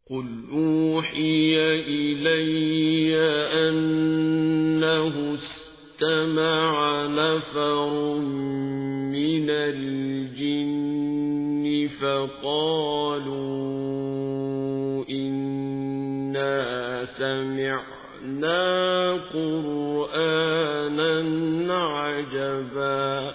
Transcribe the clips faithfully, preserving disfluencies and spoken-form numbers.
قُلْ أُوحِيَ إِلَيَّ أَنَّهُ اسْتَمَعَ نَفَرٌ مِّنَ الْجِنِّ فَقَالُوا إِنَّا سَمِعْنَا قُرْآنًا عَجَبًا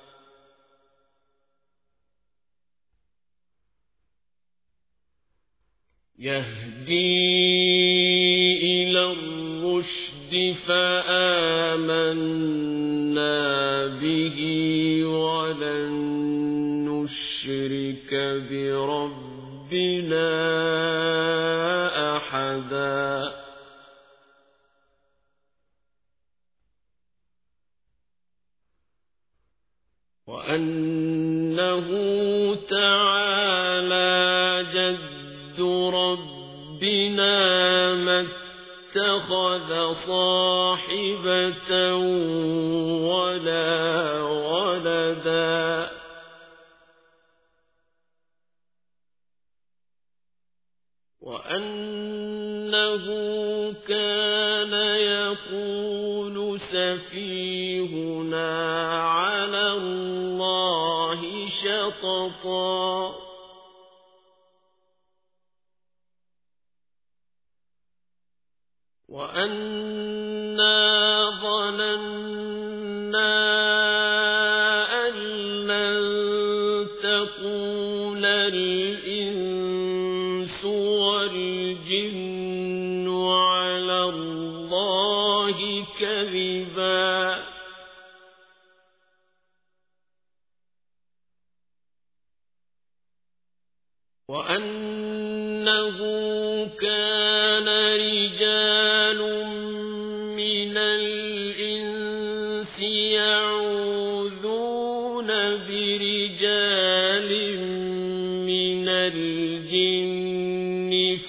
يَهْدِي إِلَى الرُّشْدِ فَآمَنَّا بِهِ وَلَن نُّشْرِكَ بِرَبِّنَا أَحَدًا وَأَنَّهُ تَعَالَى جَدُّ رَبِّنَا مَا اتَّخَذَ صَاحِبَةً وَلَا وَلَدًا وَأَنَّهُ كَانَ يَقُولُ سَفِيهُنَا عَلَى اللَّهِ شَطَطًا وَأَنَّا ظَنَنَّا أَن لَّن تَقُولَ الْإِنسُ وَالْجِنُّ عَلَى اللَّهِ كَذِبًا وَأَنَّهُ كَانَ رِجَالٌ مِّنَ الْإِنسِ يَعُوذُونَ بِرِجَالٍ مِّنَ الْجِنِّ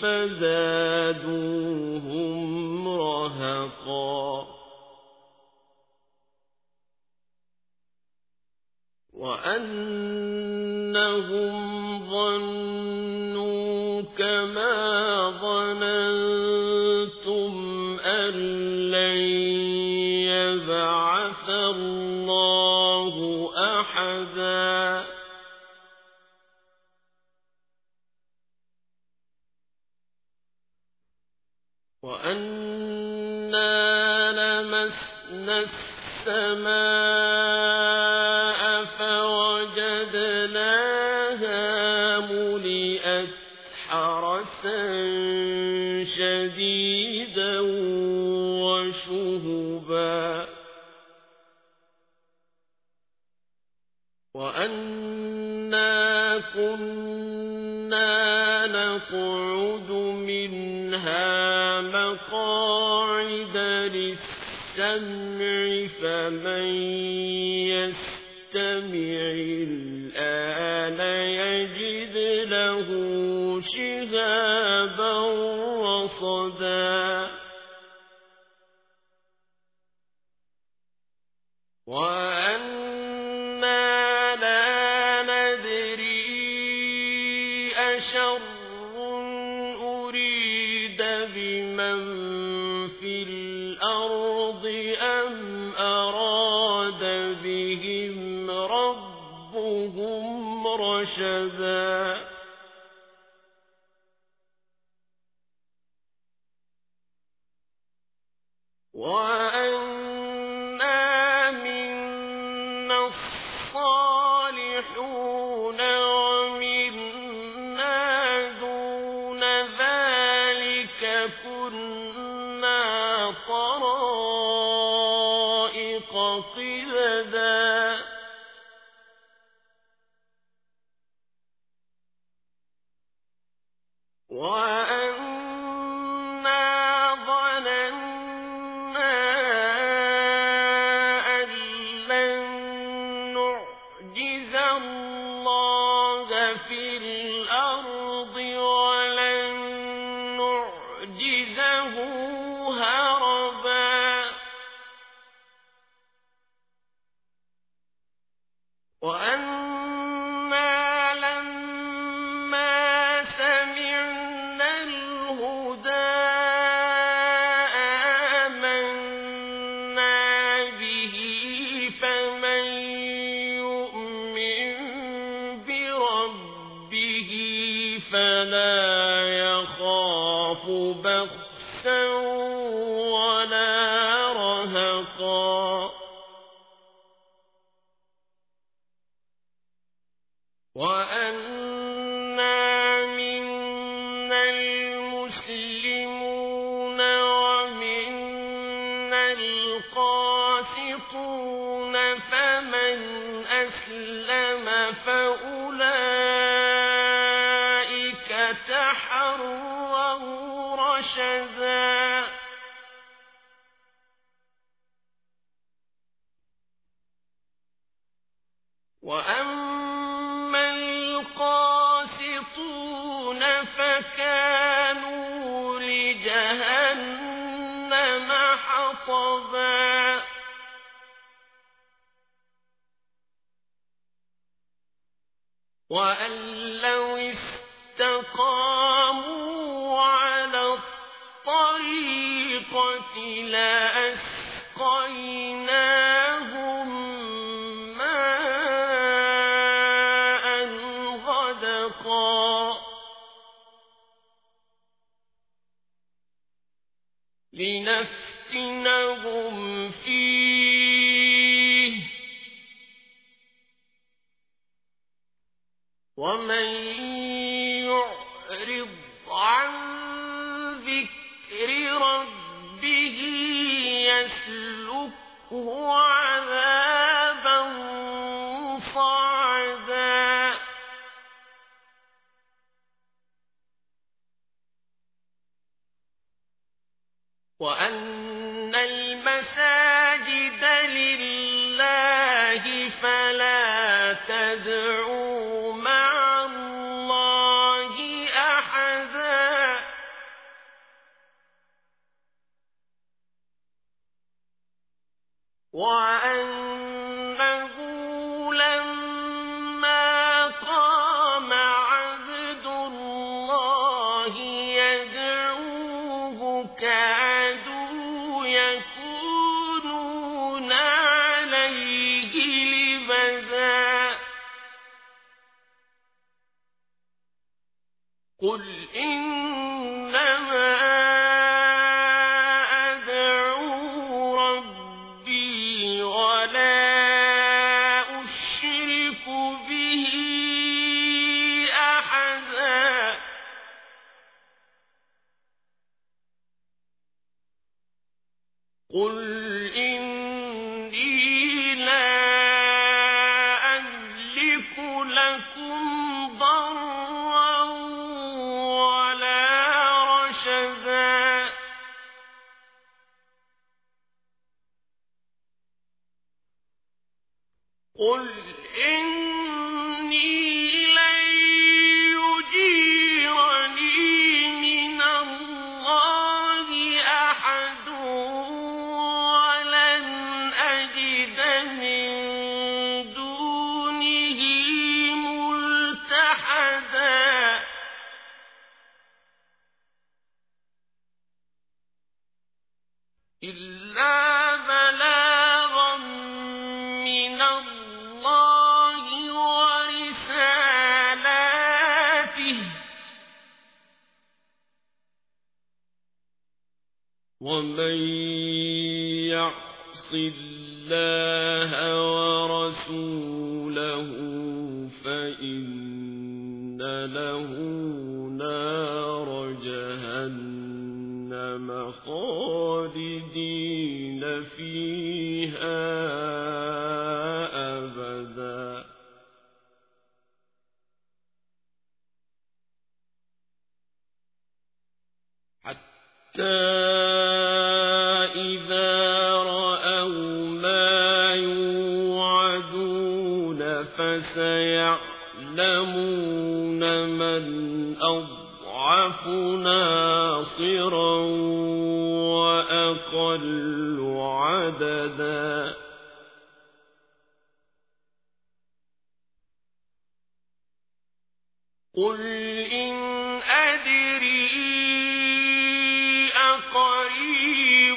فَزَادُوهُمْ رَهَقًا وَأَنَّهُمْ ظَنُّوا كَمَا ظَنَنتُمْ أَن لَّن يَبْعَثَ اللَّهُ أَحَدًا وَأَنَّا لَمَسْنَا السَّمَاءَ فَوَجَدْنَاهَا مُلِئَتْ حَرَسًا شَدِيدًا وَشُهُبًا وَأَنَّا كُنَّا نَقْعُدُ مِنْهَا مَقَاعِدَ لِلسَّمْعِ فَمَن يَسْتَمِعِ الْآنَ يَجِدْ لَهُ شِهَابًا رَّصَدًا وَأَنَّا لَا نَدْرِي أَشَرٌّ أُرِيدَ بِمَن فِي الْأَرْضِ أَمْ أَرَادَ بِهِمْ رَبُّهُمْ رَشَدًا وَأَنَّا مِنَّا الصَّالِحُونَ وَمِنَّا دُونَ ذَلِكَ كُنَّا طَرَائِقَ قِدَدًا وَأَنَّا ظَنَنَّا أَن لَّن نُّعْجِزَ اللَّهَ فِي الْأَرْضِ وَلَن نُّعْجِزَهُ هَرَبًا وَأَنَّا لَمَّا سَمِعْنَا لا يخاف بخسا ولا رهقا وأنا منا المسلمون ومنا القاسطون فمن أسلم فأولئك تحروا رشدا وأما القاسطون فكانوا لجهنم حطبا وأن لو استقاموا على الطريقة لأسقيناهم ماء غدقا لنفتنهم فيه ومن يعرض عن ذكر ربه يسلكه عذابا صعدا وأن المساجد لله فلا تدعوا مع الله أحدا وأنه لما قام عبد الله يدعوه كادوا يكونون عليه لبدا قل إنما أدعو ربي ولا أشرك به أحدا قل إني لا أملك لكم ضرا ولا رشدا قل إني لن يجيرني من الله أحد ولن أجد من دونه ملتحدا إلا بلاغا من الله ورسالاته ومن يعص الله ورسوله فإن له نار جهنم خالدين فيها أبدا حتى إذا رأوا ما يوعدون فسيعلمون من أضعف ناصرا وأقل عددا قل إن أدري أقريب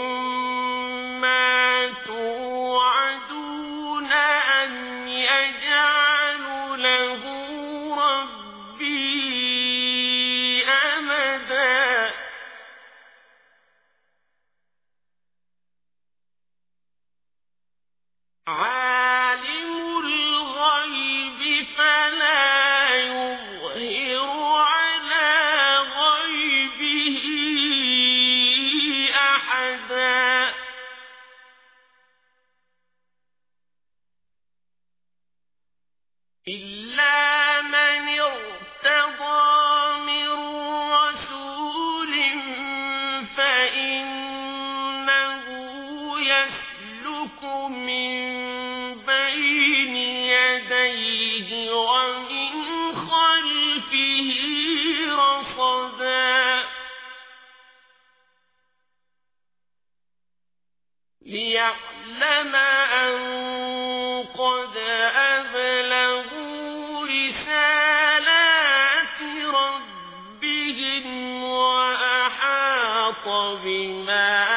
ما توعدون أم يجعل له ربي ليعلم أن قد أبلغوا رسالات ربهم وأحاط بما